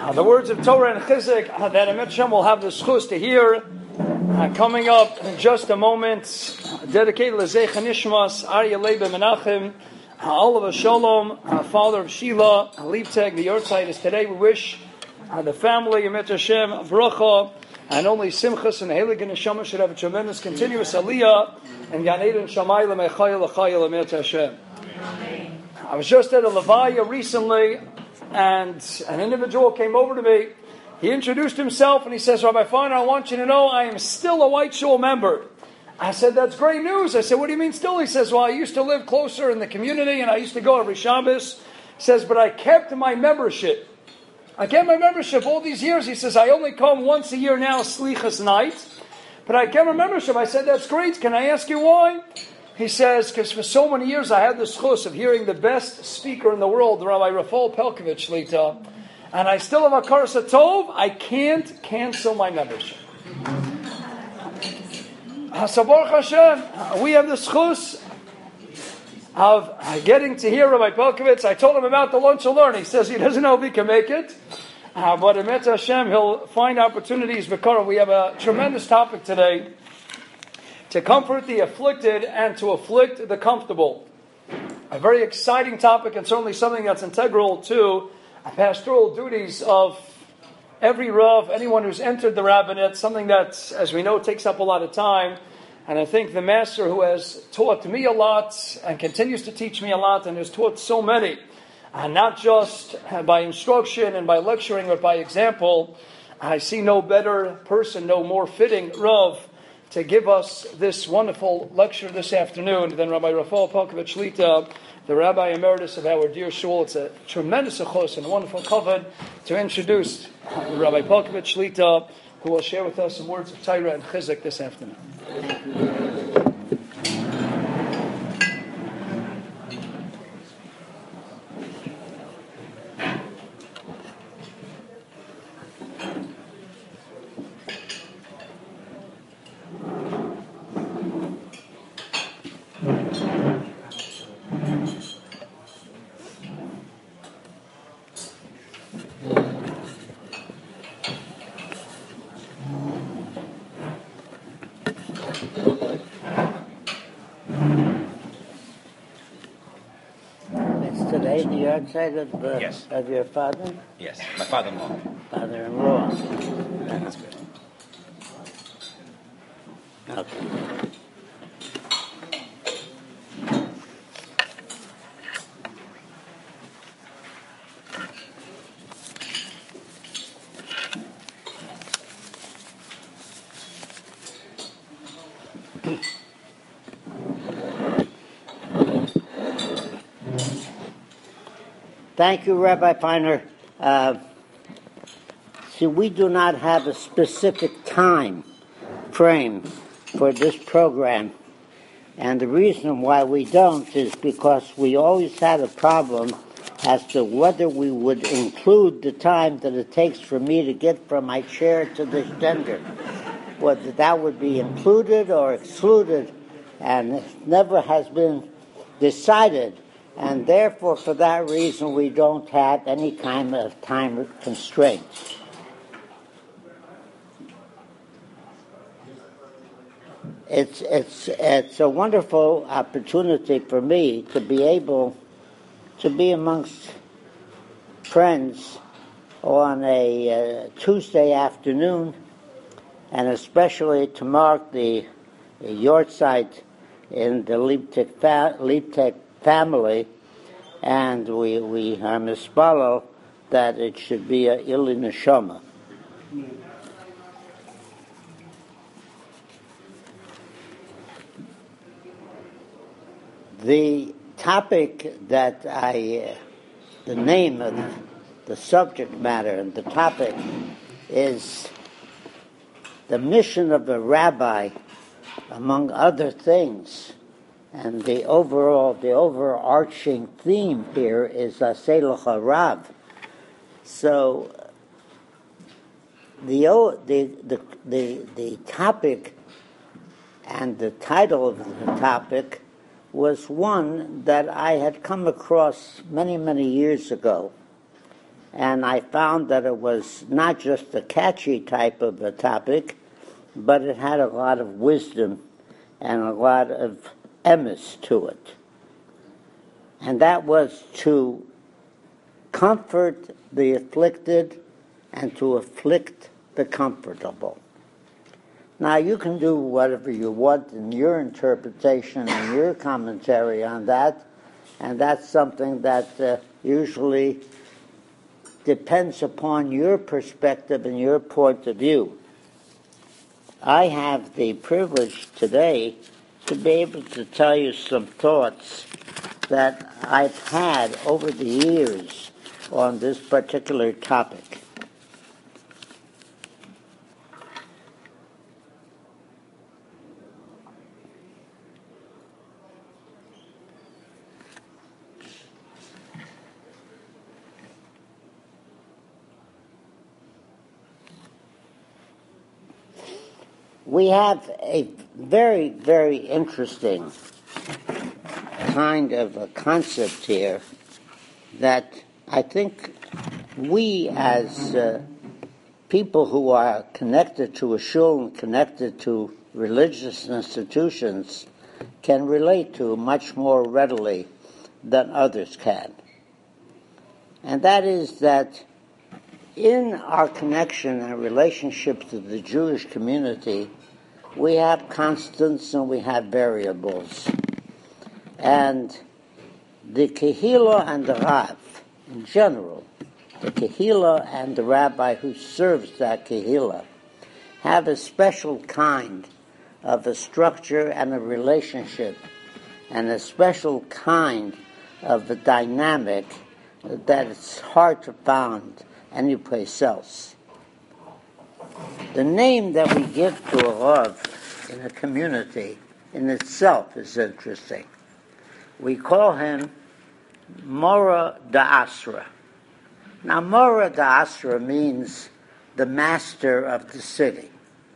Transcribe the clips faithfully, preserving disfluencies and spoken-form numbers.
Uh, the words of Torah and Chizuk uh, that Emet Hashem will have the schus to hear uh, coming up in just a moment. Uh, dedicated L'Zeicha Nishmas Aryeh Leib Menachem, uh, Oliver Shalom, uh, father of Sheila Liebtag. The Yortzeit is today. We wish uh, the family Emet Hashem bracha and only Simchas and Heilig and Neshama should have a tremendous continuous aliyah and Gan Eden Shamayla Mechayel L'Chayel Emet Hashem. I was just at a Levaya recently, and an individual came over to me. He introduced himself and he says, Rabbi Feiner, I want you to know I am still a White Shul member. I said, that's great news. I said, what do you mean still? He says, well, I used to live closer in the community and I used to go every Shabbos. He says, but I kept my membership. I kept my membership all these years. He says, I only come once a year now, Slichas night. But I kept my membership. I said, that's great. Can I ask you why? He says, because for so many years I had the schus of hearing the best speaker in the world, Rabbi Rafal Pelkovich Shlita, and I still have a Karsa Tov. I can't cancel my membership. So Baruch Hashem, we have the schus of getting to hear Rabbi Pelkovich. I told him about the lunch and learn. He says he doesn't know if he can make it, uh, but Emet Hashem, he'll find opportunities. Because we have a tremendous topic today: to comfort the afflicted and to afflict the comfortable. A very exciting topic, and certainly something that's integral to pastoral duties of every Rav, anyone who's entered the rabbinate, something that, as we know, takes up a lot of time. And I think the master who has taught me a lot and continues to teach me a lot and has taught so many, and not just by instruction and by lecturing, but by example, I see no better person, no more fitting Rav to give us this wonderful lecture this afternoon than Rabbi Rafal Pelkovich Shlita, the Rabbi Emeritus of our dear shul. It's a tremendous achos and a wonderful kavod to introduce Rabbi Pelkovich Shlita, who will share with us some words of Torah and Chizuk this afternoon. Outside of, uh, yes. of your father? Yes, my father-in-law. Father-in-law. Yeah, that's good. Okay. Thank you, Rabbi Feiner. Uh, see, we do not have a specific time frame for this program. And the reason why we don't is because we always had a problem as to whether we would include the time that it takes for me to get from my chair to the stender. Whether that would be included or excluded, and it never has been decided. And therefore, for that reason, we don't have any kind of time constraints. It's it's it's a wonderful opportunity for me to be able to be amongst friends on a uh, Tuesday afternoon, and especially to mark the, the Yortzeit in the Liebtag fa- Liebtag family, and we we are mispalo that it should be a Ili Neshama. The topic that I, uh, the name of the, the subject matter and the topic is the mission of the rabbi, among other things. And the overall, the overarching theme here is Aseh Lecha Rav. So the the the the the topic and the title of the topic was one that I had come across many, many years ago. and I found that it was not just a catchy type of a topic, but it had a lot of wisdom and a lot of emes to it. And that was to comfort the afflicted and to afflict the comfortable. Now, you can do whatever you want in your interpretation and your commentary on that, and that's something that uh, usually depends upon your perspective and your point of view. I have the privilege today to be able to tell you some thoughts that I've had over the years on this particular topic. We have a very, very interesting kind of a concept here that I think we as uh, people who are connected to a shul and connected to religious institutions can relate to much more readily than others can. And that is that in our connection and relationship to the Jewish community, we have constants and we have variables. And the Kehillah and the Rav, in general, the Kehillah and the rabbi who serves that Kehillah, have a special kind of a structure and a relationship and a special kind of a dynamic that it's hard to find anyplace else. The name that we give to a Rav in a community in itself is interesting. We call him Mora Da'asra. Now, Mora Da'asra means the master of the city.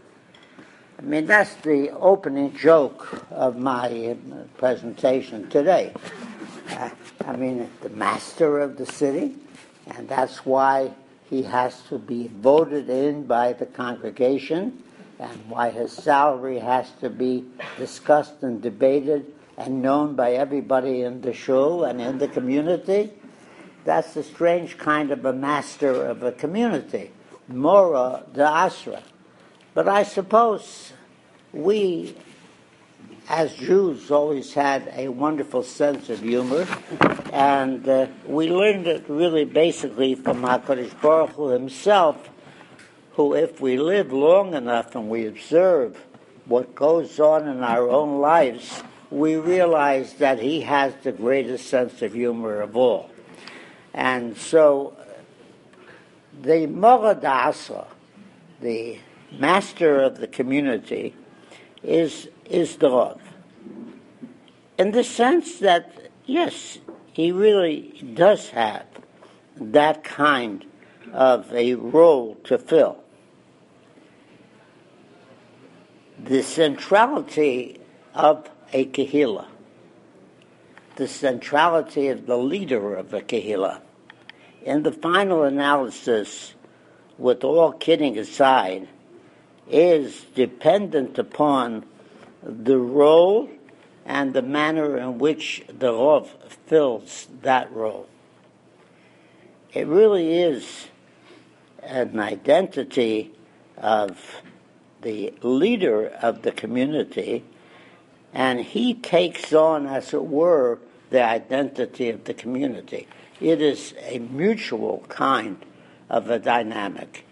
I mean, that's the opening joke of my presentation today. Uh, I mean, the master of the city, and that's why he has to be voted in by the congregation, and why his salary has to be discussed and debated and known by everybody in the shul and in the community. That's a strange kind of a master of a community, Mora Da'asra. But I suppose we, as Jews, always had a wonderful sense of humor, and uh, we learned it really basically from HaKadosh Baruch Hu himself, who, if we live long enough and we observe what goes on in our own lives, we realize that he has the greatest sense of humor of all. And so the Mora Da'asra, the master of the community, is is the Rav. In the sense that, yes, he really does have that kind of a role to fill. The centrality of a Kehillah, the centrality of the leader of a Kehillah, in the final analysis, with all kidding aside, is dependent upon the role and the manner in which the Rav fills that role. It really is an identity of the leader of the community, and he takes on, as it were, the identity of the community. It is a mutual kind of a dynamic.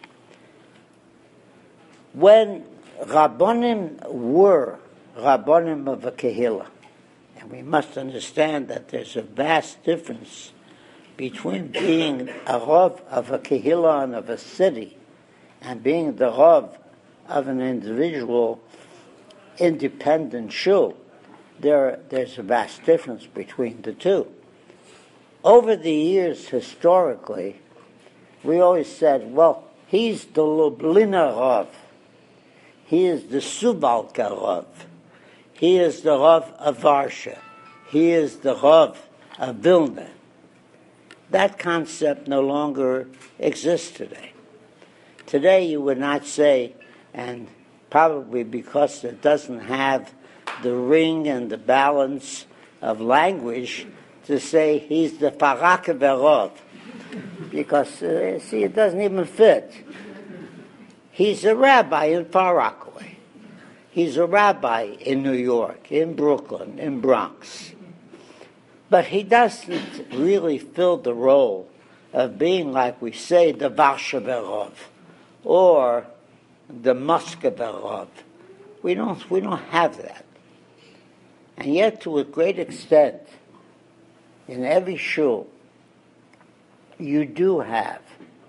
When Rabbonim were Rabbonim of a Kehillah, and we must understand that there's a vast difference between being a Rav of a Kehillah and of a city and being the Rav of an individual independent shul. There, there's a vast difference between the two. Over the years, historically, we always said, well, he's the Lublina Rav. He is the Subalka Rav. He is the Rav of Varsha. He is the Rav of Vilna. That concept no longer exists today. Today you would not say, and probably because it doesn't have the ring and the balance of language, to say he's the Farak Verov, because, uh, see, it doesn't even fit. He's a rabbi in Far Rockaway. He's a rabbi in New York, in Brooklyn, in Bronx. But he doesn't really fill the role of being, like we say, the Varsha Verov or the Moscow Verov. We don't, we don't have that. And yet, to a great extent, in every shul, you do have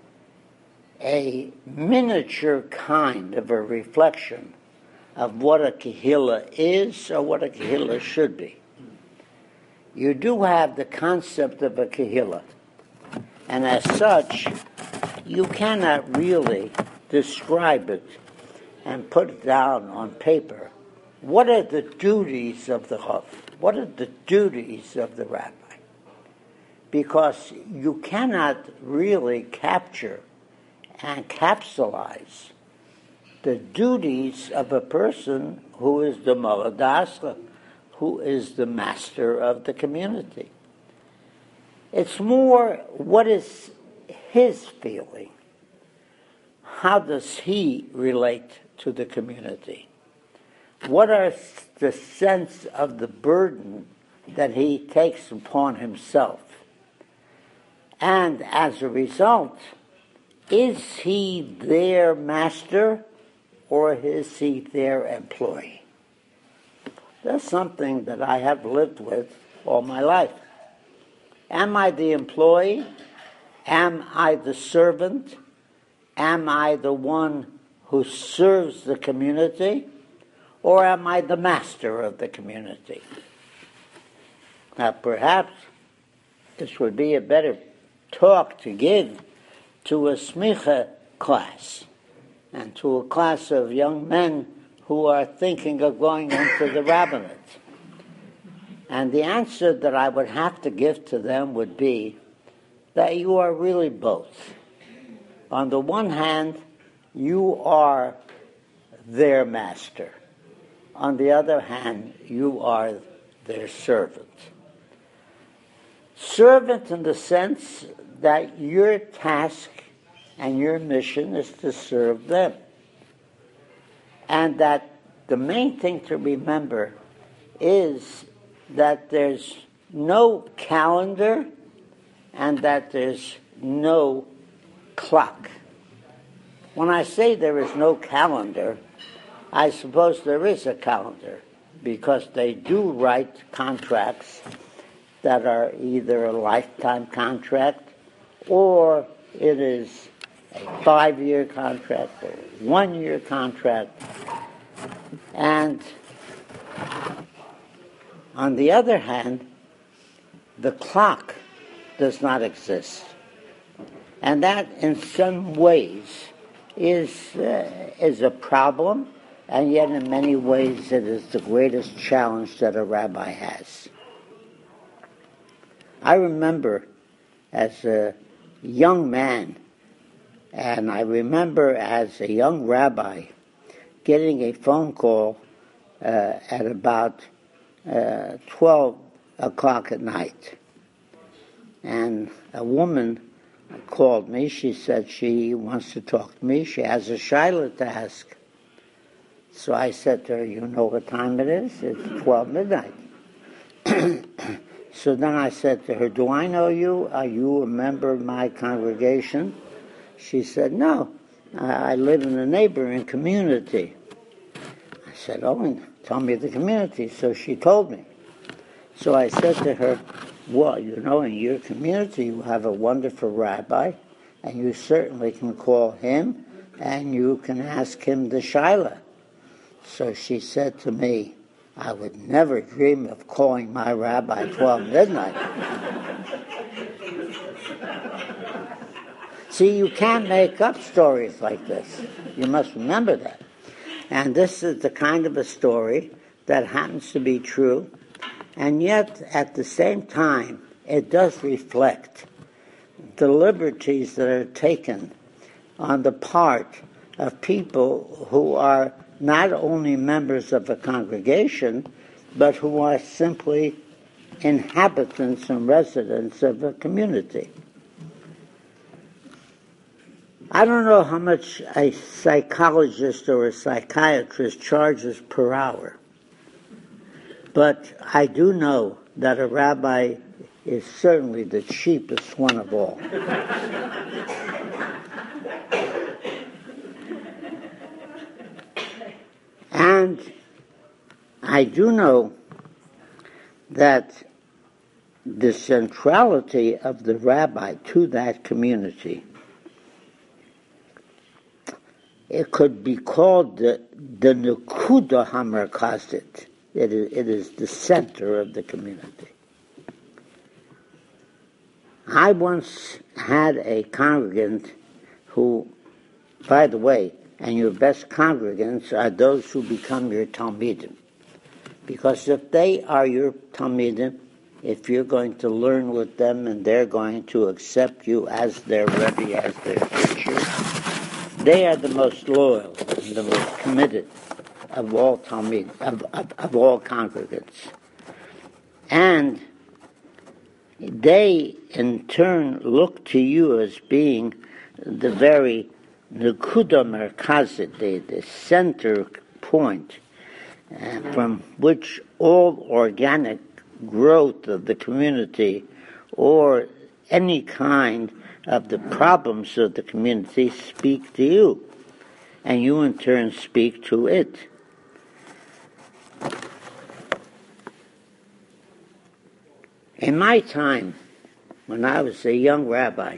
a miniature kind of a reflection of what a kehillah is or what a kehillah should be. You do have the concept of a kehillah, and as such, you cannot really describe it and put it down on paper. What are the duties of the Rav? What are the duties of the rabbi? Because you cannot really capture and capsulize the duties of a person who is the Moradas, who is the master of the community. It's more, what is his feeling? How does he relate to the community? What are the sense of the burden that he takes upon himself? And as a result, is he their master or is he their employee? That's something that I have lived with all my life. Am I the employee? Am I the servant? Am I the one who serves the community? Or am I the master of the community? Now, perhaps this would be a better talk to give to a smicha class and to a class of young men who are thinking of going into the rabbinate. And the answer that I would have to give to them would be that you are really both. On the one hand, you are their master. On the other hand, you are their servant. Servant in the sense that your task and your mission is to serve them. And that the main thing to remember is that there's no calendar and that there's no clock. When I say there is no calendar, I suppose there is a calendar, because they do write contracts that are either a lifetime contract or it is a five-year contract or a one-year contract. And on the other hand, the clock does not exist. And that, in some ways, is, uh, is a problem, and yet in many ways it is the greatest challenge that a rabbi has. I remember as a young man, and I remember as a young rabbi getting a phone call uh, at about uh, twelve o'clock at night. And a woman called me. She said she wants to talk to me. She has a shaila to ask. So I said to her, you know what time it is? It's twelve midnight. So then I said to her, do I know you? Are you a member of my congregation? She said, no, I live in a neighboring community. I said, oh, tell me the community. So she told me. So I said to her, well, you know, in your community you have a wonderful rabbi, and you certainly can call him, and you can ask him the shaila. So she said to me, I would never dream of calling my rabbi twelve midnight. See, you can't make up stories like this. You must remember that. And this is the kind of a story that happens to be true, and yet at the same time it does reflect the liberties that are taken on the part of people who are not only members of a congregation, but who are simply inhabitants and residents of a community. I don't know how much a psychologist or a psychiatrist charges per hour, but I do know that a rabbi is certainly the cheapest one of all. And I do know that the centrality of the rabbi to that community, it could be called the, the Nekuda HaMerkazit. It is, it is the center of the community. I once had a congregant who, by the way, and your best congregants are those who become your Talmidim. Because if they are your Talmidim, if you're going to learn with them and they're going to accept you as their Rebbe, as their teacher, they are the most loyal and the most committed of all Talmid, of, of, of all congregants. And they, in turn, look to you as being the very Nekuda Merkazit, the, the center point uh, from which all organic growth of the community or any kind of the problems of the community speak to you, and you in turn speak to it. In my time, when I was a young rabbi,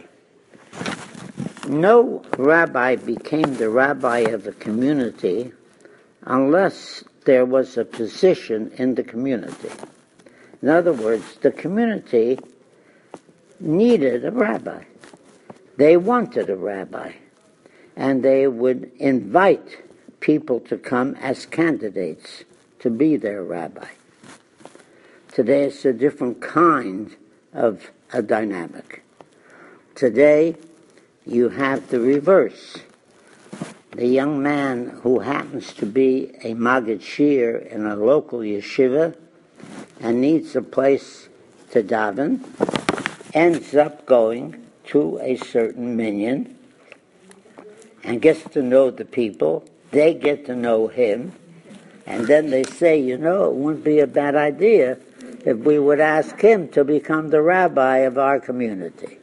no rabbi became the rabbi of a community unless there was a position in the community. In other words, the community needed a rabbi. They wanted a rabbi, and they would invite people to come as candidates to be their rabbi. Today it's a different kind of a dynamic. Today you have the reverse. The young man who happens to be a Maggid Shir in a local yeshiva and needs a place to daven ends up going to a certain minyan and gets to know the people. They get to know him, and then they say, you know, it wouldn't be a bad idea if we would ask him to become the rabbi of our community.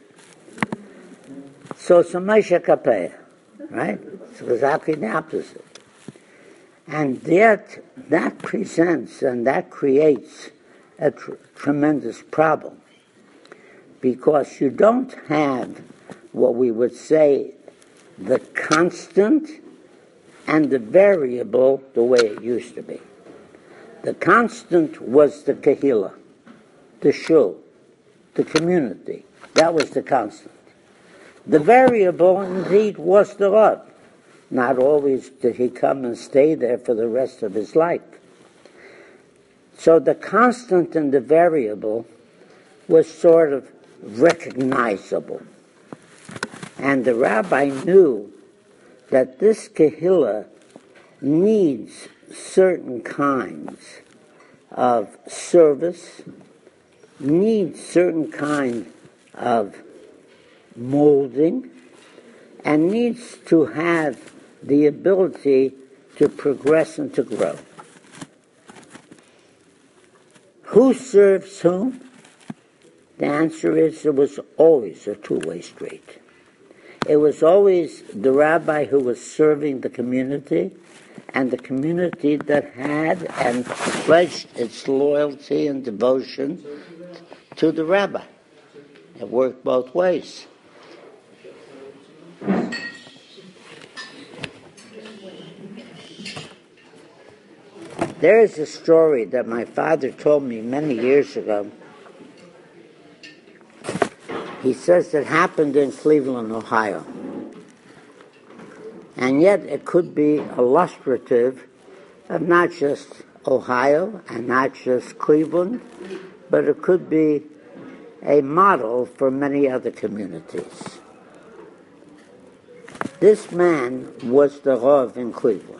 So it's a Moshe Kapeya, right? It's exactly the opposite. And yet that presents and that creates a tr- tremendous problem, because you don't have what we would say the constant and the variable the way it used to be. The constant was the kahila, the shul, the community. That was the constant. The variable, indeed, was the Rav. Not always did he come and stay there for the rest of his life. So the constant and the variable was sort of recognizable. And the rabbi knew that this kahila needs certain kinds of service, needs certain kind of molding, and needs to have the ability to progress and to grow. Who serves whom? The answer is it was always a two-way street. It was always the rabbi who was serving the community, and the community that had and pledged its loyalty and devotion to the rabbi. It worked both ways. There is a story that my father told me many years ago. He says it happened in Cleveland, Ohio. And yet it could be illustrative of not just Ohio and not just Cleveland, but it could be a model for many other communities. This man was the Rav in Cleveland.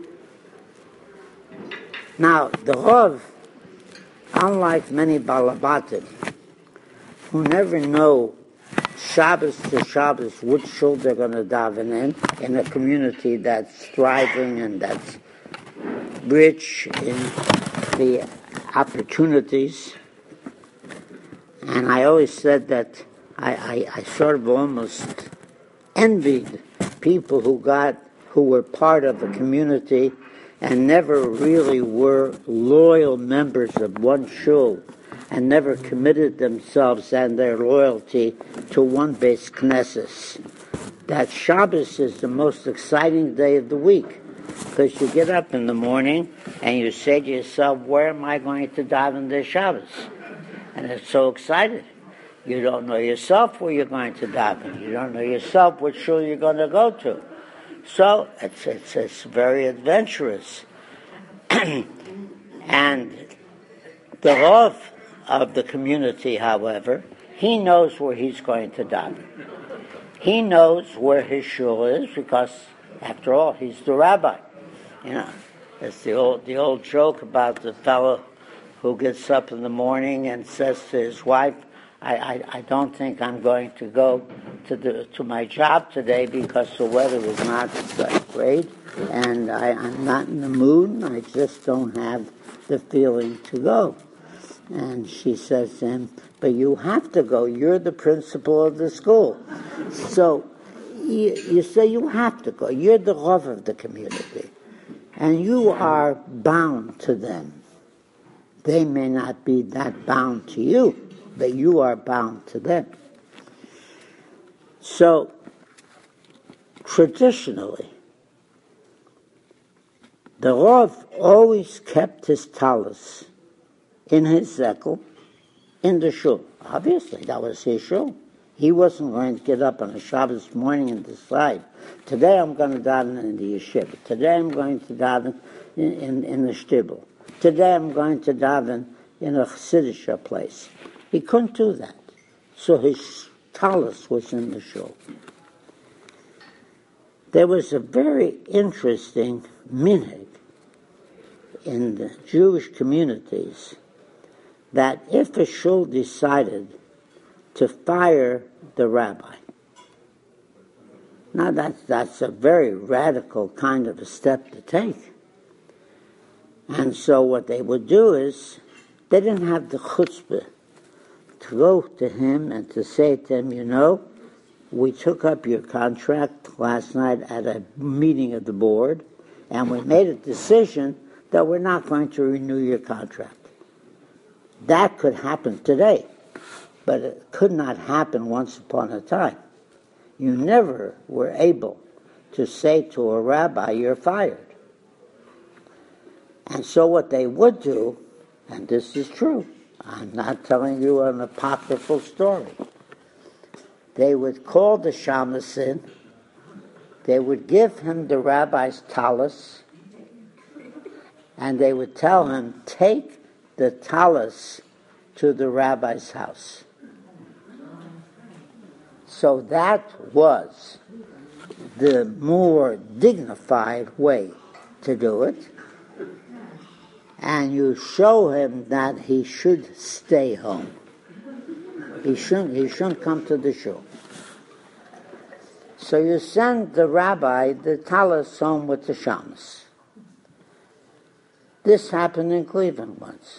Now, the Rav, unlike many Balabatim, who never know Shabbos to Shabbos which shul they're going to daven in, in a community that's thriving and that's rich in the opportunities. And I always said that I, I, I sort of almost envied people who got, who were part of a community and never really were loyal members of one shul and never committed themselves and their loyalty to one Beis Knesset. That Shabbos is the most exciting day of the week, because you get up in the morning and you say to yourself, where am I going to daven this Shabbos? And it's so excited. You don't know yourself where you're going to daven. You don't know yourself which shul you're going to go to. So it's, it's, it's very adventurous. And the Rav of the community, however, he knows where he's going to daven. He knows where his shul is because, after all, he's the rabbi. You know, it's the old the old joke about the fellow who gets up in the morning and says to his wife, I, I, I don't think I'm going to go to the to my job today because the weather is not that great and I, I'm not in the mood and I just don't have the feeling to go. And she says to him, but you have to go. You're the principal of the school. So you, you say you have to go. You're the Rav of the community. And you are bound to them. They may not be that bound to you, but you are bound to them. So, traditionally, the Rav always kept his talus in his zekel, in the shul. Obviously, that was his shul. He wasn't going to get up on a Shabbos morning and decide, today I'm going to daven in the yeshiva. Today I'm going to daven in, in, in the shtibel. Today I'm going to daven in a chassidish place. He couldn't do that. So his talus was in the shul. There was a very interesting minhag in the Jewish communities that if a shul decided to fire the rabbi, now that's, that's a very radical kind of a step to take. And so what they would do is, they didn't have the chutzpah to go to him and to say to him, you know, we took up your contract last night at a meeting of the board, and we made a decision that we're not going to renew your contract. That could happen today, but it could not happen once upon a time. You never were able to say to a rabbi, you're fired. And so what they would do, and this is true, I'm not telling you an apocryphal story, they would call the shamus in, they would give him the rabbi's talus, and they would tell him, take the talus to the rabbi's house. So that was the more dignified way to do it. And you show him that he should stay home. He shouldn't, he shouldn't come to the shul. So you send the rabbi the talus home with the shamus. This happened in Cleveland once.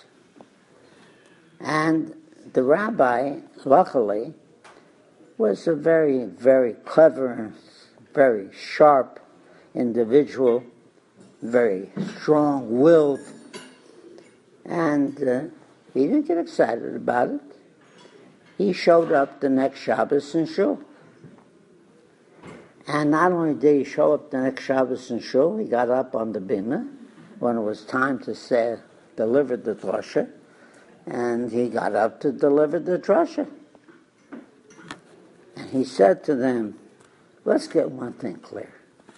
And the rabbi, luckily, was a very, very clever, very sharp individual, very strong-willed, and uh, he didn't get excited about it. He showed up the next Shabbos in shul. And not only did he show up the next Shabbos in shul, he got up on the bimah when it was time to say, deliver the drasha, and he got up to deliver the drasha. And he said to them, let's get one thing clear.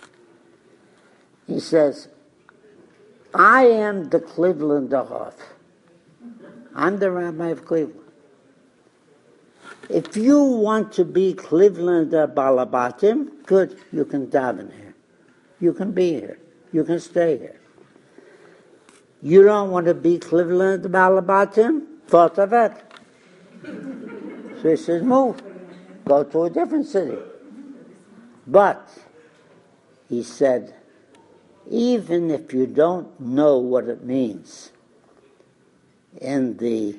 He says, I am the Cleveland Rav. I'm the rabbi of Cleveland. If you want to be Cleveland Balabatim, good, you can daven here. You can be here. You can stay here. You don't want to be Cleveland Balabatim? Thought of it. So he says, move. Go to a different city. But, he said, even if you don't know what it means, in the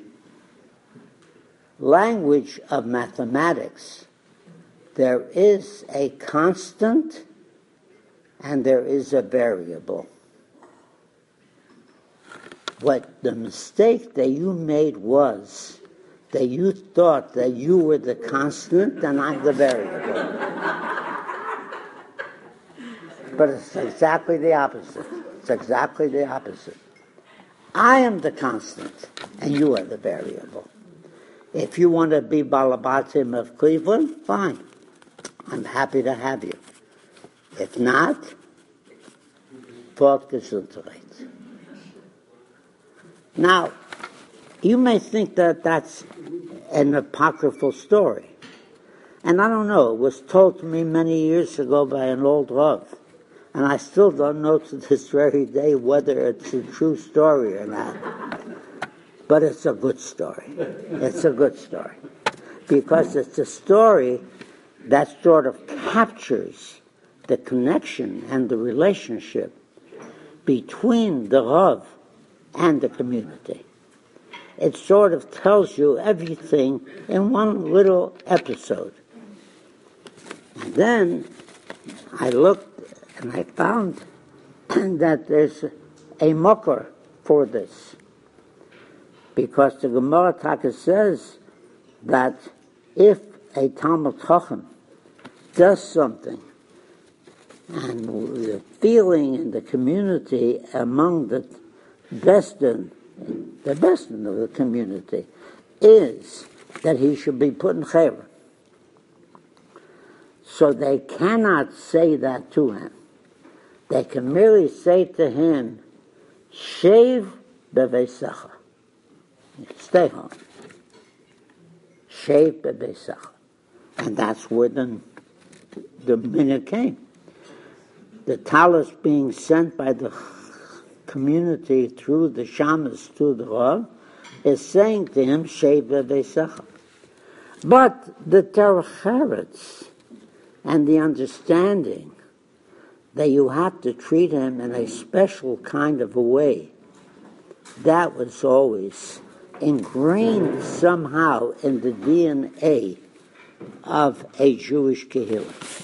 language of mathematics, there is a constant and there is a variable. What the mistake that you made was that you thought that you were the constant and I'm the variable. But it's exactly the opposite. It's exactly the opposite. I am the constant and you are the variable. If you want to be Balabatim of Cleveland, fine. I'm happy to have you. If not, fortgesundheit. Now, you may think that that's an apocryphal story. And I don't know, it was told to me many years ago by an old Rav. And I still don't know to this very day whether it's a true story or not. But it's a good story. It's a good story. Because it's a story that sort of captures the connection and the relationship between the Rav and the community. It sort of tells you everything in one little episode. And then I looked and I found that there's a mokar for this. Because the Gemara Taka says that if a Talmud Chacham does something, and the feeling in the community among the best in, the best in the community is that he should be put in chayra. So they cannot say that to him. They can merely say to him, Shave beveisecha. Stay home. Shave beveisecha. And that's where the, the minute came. The talus being sent by the community through the shamas to the Rav is saying to him, Shave beveisecha. But the derech eretz and the understanding that you have to treat him in a special kind of a way, that was always ingrained somehow in the D N A of a Jewish kehillah.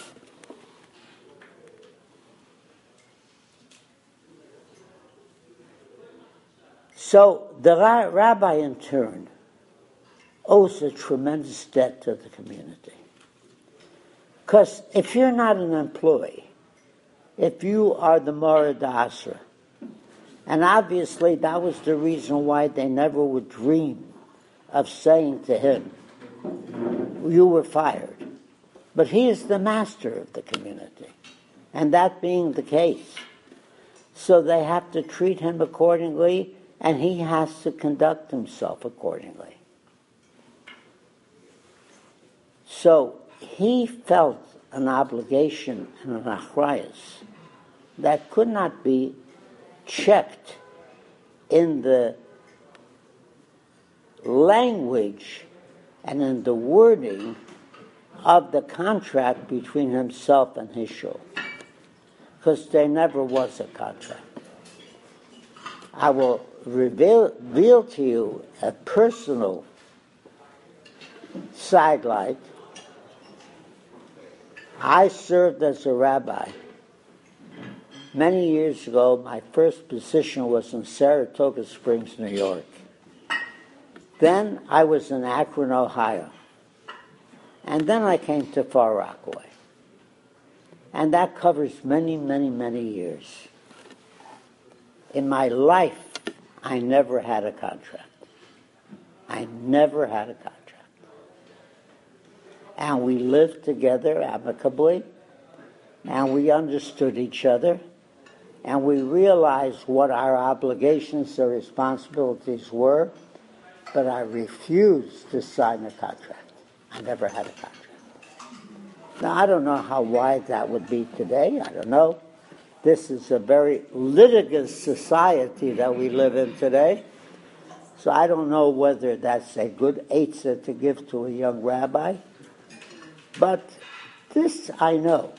So the ra- rabbi in turn owes a tremendous debt to the community. Because if you're not an employee, if you are the Morad Asra, and obviously that was the reason why they never would dream of saying to him, you were fired. But he is the master of the community. And that being the case, so they have to treat him accordingly, and he has to conduct himself accordingly. So he felt an obligation and an achrayus that could not be checked in the language and in the wording of the contract between himself and his shul, because there never was a contract. I will reveal, reveal to you a personal sidelight. I served as a rabbi. Many years ago, my first position was in Saratoga Springs, New York. Then I was in Akron, Ohio. And then I came to Far Rockaway. And that covers many, many, many years. In my life, I never had a contract. I never had a contract. And we lived together amicably, and we understood each other, and we realized what our obligations or responsibilities were, but I refused to sign a contract. I never had a contract. Now, I don't know how wide that would be today. I don't know. This is a very litigious society that we live in today. So I don't know whether that's a good eitzah to give to a young rabbi. But this I know,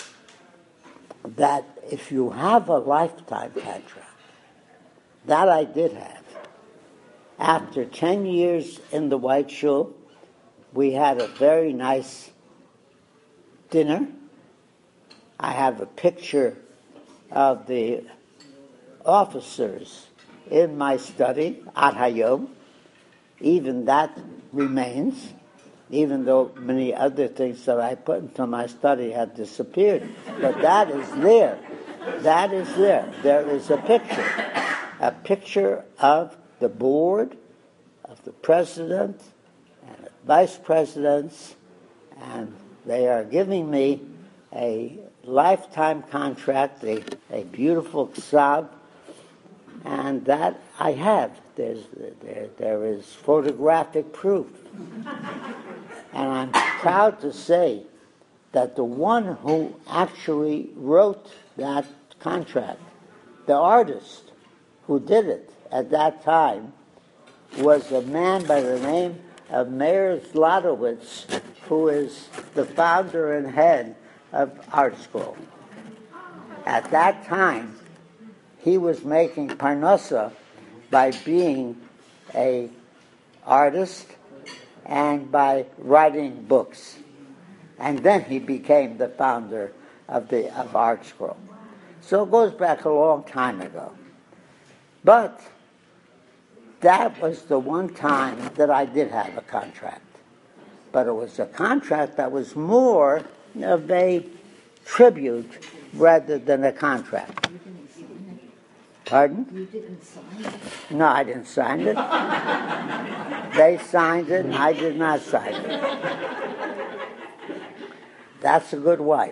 that if you have a lifetime contract, that I did have. After ten years in the White Shul, we had a very nice dinner. I have a picture of the officers in my study, Ad Hayom. Even that remains, even though many other things that I put into my study have disappeared. But that is there. That is there. There is a picture. A picture of the board, of the president, and the vice presidents, and they are giving me a lifetime contract, a, a beautiful ksav, and that I have. There's, there, there is photographic proof. And I'm proud to say that the one who actually wrote that contract, the artist who did it at that time, was a man by the name of Meir Zlotowitz, who is the founder and head of Art School. At that time, he was making parnasa by being a artist and by writing books. And then he became the founder of the of Art Scroll. So it goes back a long time ago. But that was the one time that I did have a contract. But it was a contract that was more of a tribute rather than a contract. Pardon? You didn't sign it? No, I didn't sign it. They signed it, and I did not sign it. That's a good wife.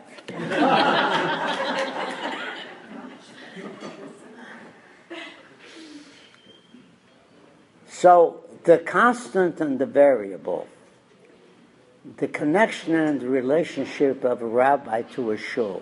So, the constant and the variable, the connection and the relationship of a rabbi to a shul,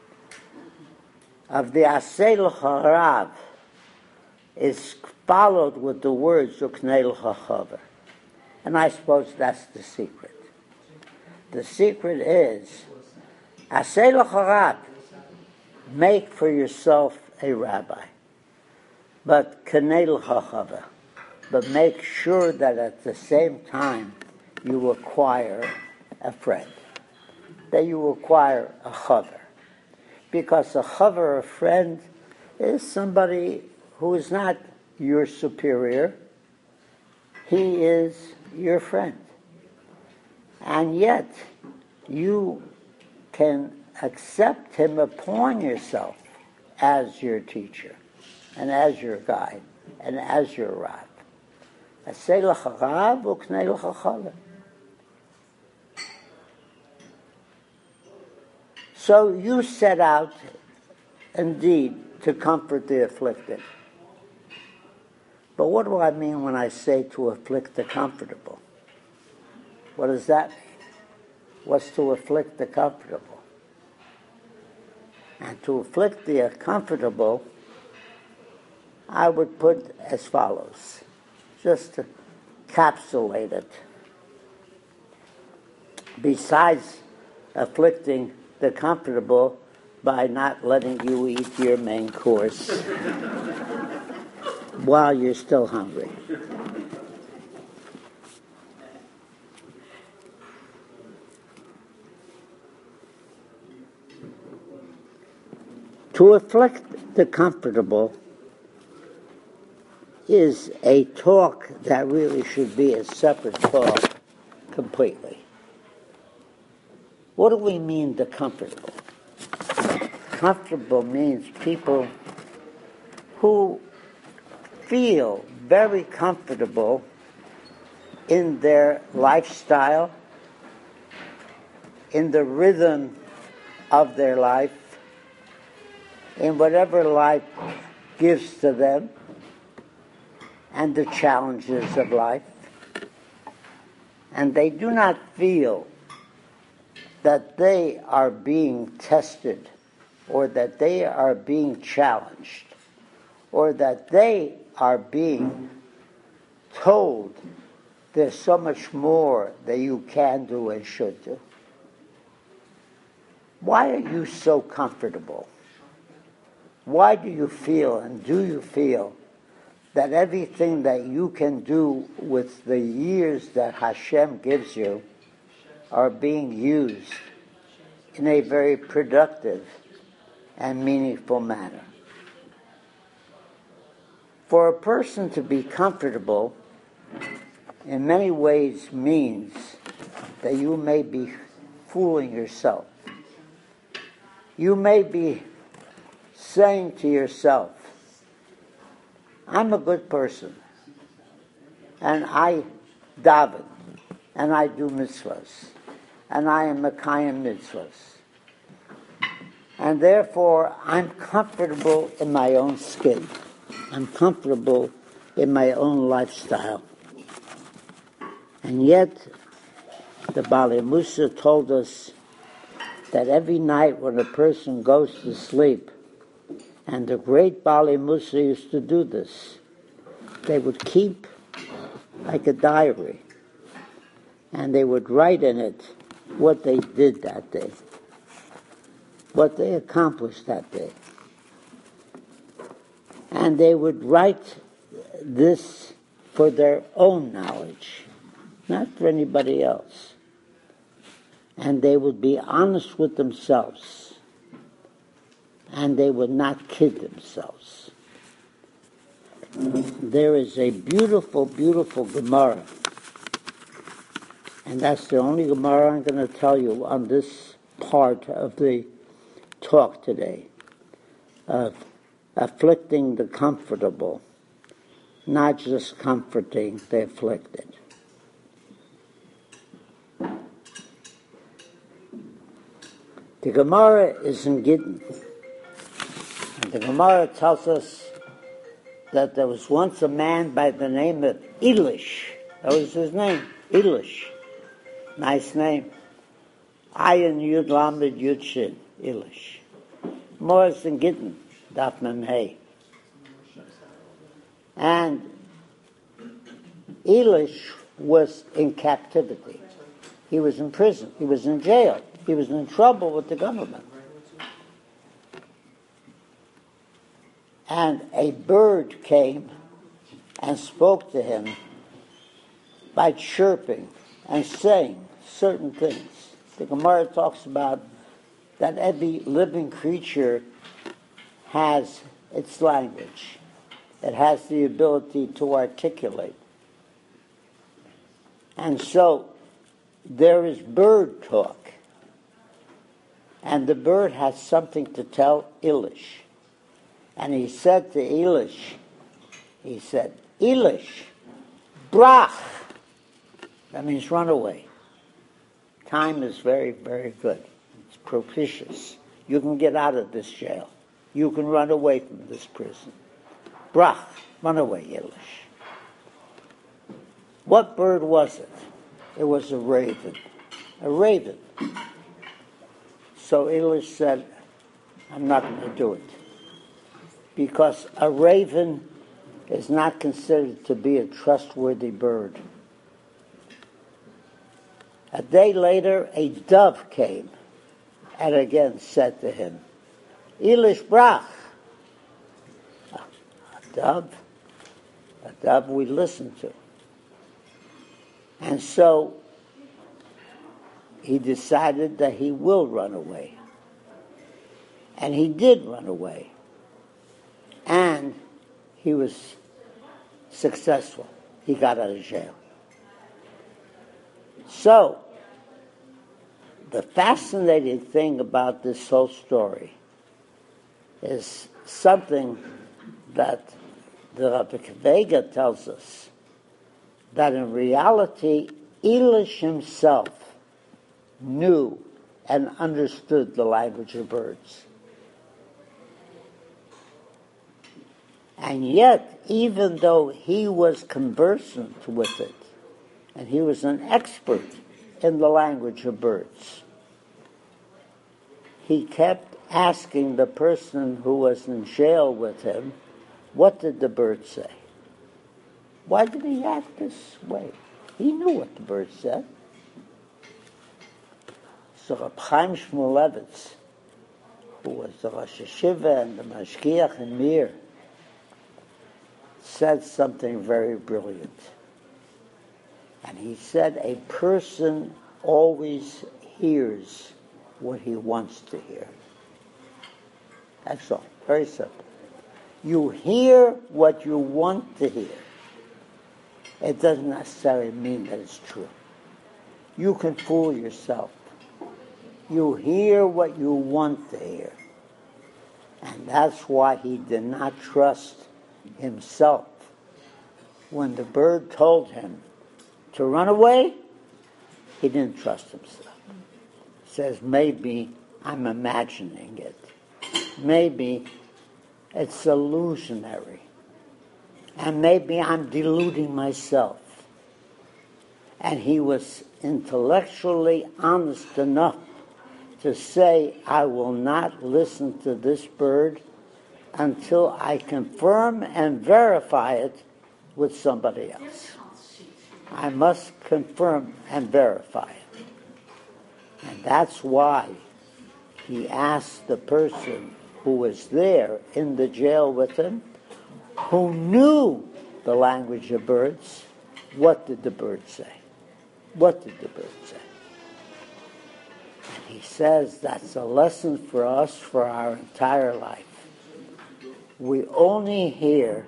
of the Aseh L'cha Rav, is followed with the words Uknei L'cha Chaver. And I suppose that's the secret. The secret is, Aseh L'cha Rav, make for yourself a rabbi. But Knei L'cha Chaver. But make sure that at the same time you acquire a friend, that you acquire a chaver. Because a chaver, a friend, is somebody who is not your superior. He is your friend. And yet, you can accept him upon yourself as your teacher, and as your guide, and as your Rav. Aseh L'cha Rav Uknei L'cha Chaver. So you set out, indeed, to comfort the afflicted. But what do I mean when I say to afflict the comfortable? What does that mean? What's to afflict the comfortable? And to afflict the comfortable, I would put as follows, just to capsulate it. Besides afflicting the comfortable by not letting you eat your main course while you're still hungry. To afflict the comfortable is a talk that really should be a separate talk completely. What do we mean, the comfortable? Comfortable means people who feel very comfortable in their lifestyle, in the rhythm of their life, in whatever life gives to them, and the challenges of life, and they do not feel that they are being tested or that they are being challenged or that they are being told there's so much more that you can do and should do. Why are you so comfortable? Why do you feel, and do you feel, that everything that you can do with the years that Hashem gives you are being used in a very productive and meaningful manner? For a person to be comfortable in many ways means that you may be fooling yourself. You may be saying to yourself, I'm a good person, and I daven, and I do mitzvahs, and I am mekayim mitzvahs, and therefore I'm comfortable in my own skin. I'm comfortable in my own lifestyle. And yet, the Bali Musa told us that every night when a person goes to sleep, and the great Bali Musa used to do this, they would keep like a diary, and they would write in it what they did that day, what they accomplished that day. And they would write this for their own knowledge, not for anybody else. And they would be honest with themselves, and they would not kid themselves. There is a beautiful, beautiful Gemara, and that's the only Gemara I'm going to tell you on this part of the talk today, of afflicting the comfortable, not just comforting the afflicted. The Gemara is in Gittin. And the Gemara tells us that there was once a man by the name of Elish. That was his name, Elish. Nice name. Ayin Yud Lamed Yud Shin, Elish. Gemara is in Gittin, Daf Mem Hey. And Elish was in captivity. He was in prison. He was in jail. He was in trouble with the government. And a bird came and spoke to him by chirping and saying certain things. The Gemara talks about that every living creature has its language. It has the ability to articulate. And so there is bird talk. And the bird has something to tell Elish. And he said to Elish, he said, Elish, brach. That means run away. Time is very, very good. It's propitious. You can get out of this jail. You can run away from this prison. Brach, run away, Elish. What bird was it? It was a raven. A raven. So Elish said, I'm not going to do it. Because a raven is not considered to be a trustworthy bird. A day later, a dove came and again said to him, Elish brach. A dove? A dove we listen to. And so he decided that he will run away. And he did run away. And he was successful. He got out of jail. So, the fascinating thing about this whole story is something that the Rabbi Vega tells us, that in reality, Elish himself knew and understood the language of birds. And yet, even though he was conversant with it, and he was an expert in the language of birds, he kept asking the person who was in jail with him, what did the bird say? Why did he act this way? He knew what the bird said. So Reb Chaim Shmulevitz, who was the Rosh Hashiva and the Mashgiach in Mir, said something very brilliant. And he said, a person always hears what he wants to hear. That's all. Very simple. You hear what you want to hear. It doesn't necessarily mean that it's true. You can fool yourself. You hear what you want to hear. And that's why he did not trust himself. When the bird told him to run away, he didn't trust himself. He says, maybe I'm imagining it. Maybe it's illusionary. And maybe I'm deluding myself. And he was intellectually honest enough to say, I will not listen to this bird until I confirm and verify it with somebody else. I must confirm and verify it. And that's why he asked the person who was there in the jail with him, who knew the language of birds, what did the bird say? What did the bird say? And he says that's a lesson for us for our entire life. We only hear,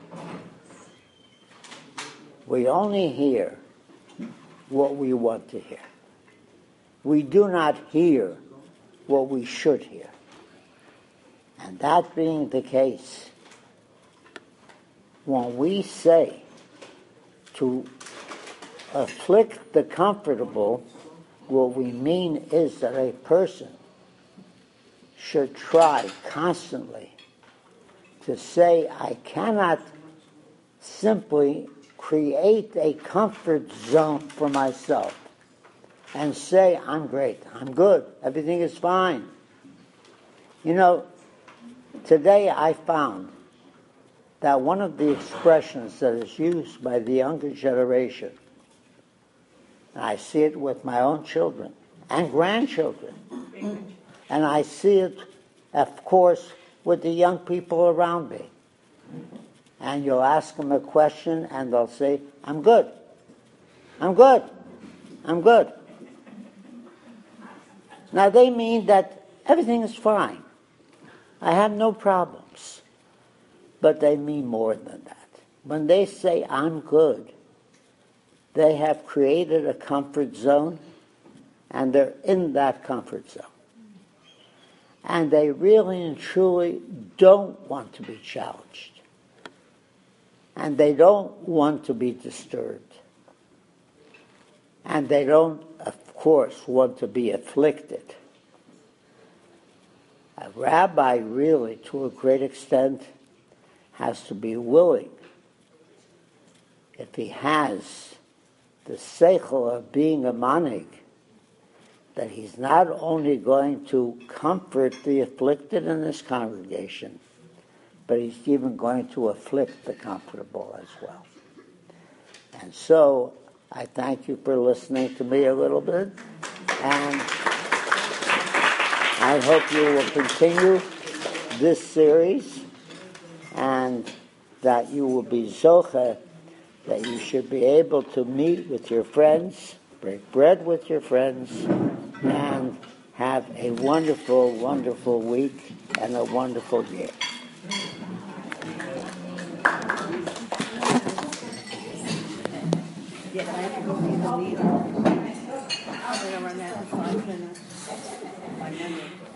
we only hear what we want to hear. We do not hear what we should hear. And that being the case, when we say to afflict the comfortable, what we mean is that a person should try constantly to say, I cannot simply create a comfort zone for myself and say, I'm great, I'm good, everything is fine. You know, today I found that one of the expressions that is used by the younger generation, and I see it with my own children and grandchildren, and I see it, of course, with the young people around me. And you'll ask them a question and they'll say, I'm good, I'm good, I'm good. Now they mean that everything is fine. I have no problems. But they mean more than that. When they say, I'm good, they have created a comfort zone, and they're in that comfort zone. And they really and truly don't want to be challenged. And they don't want to be disturbed. And they don't, of course, want to be afflicted. A rabbi really, to a great extent, has to be willing, if he has the seichel of being a manig, that he's not only going to comfort the afflicted in this congregation, but he's even going to afflict the comfortable as well. And so, I thank you for listening to me a little bit, and I hope you will continue this series, and that you will be zoche, that you should be able to meet with your friends, break bread with your friends, and have a wonderful, wonderful week and a wonderful year. Yeah, I have to go see the leader. I'm going to run that in five minutes. My memory.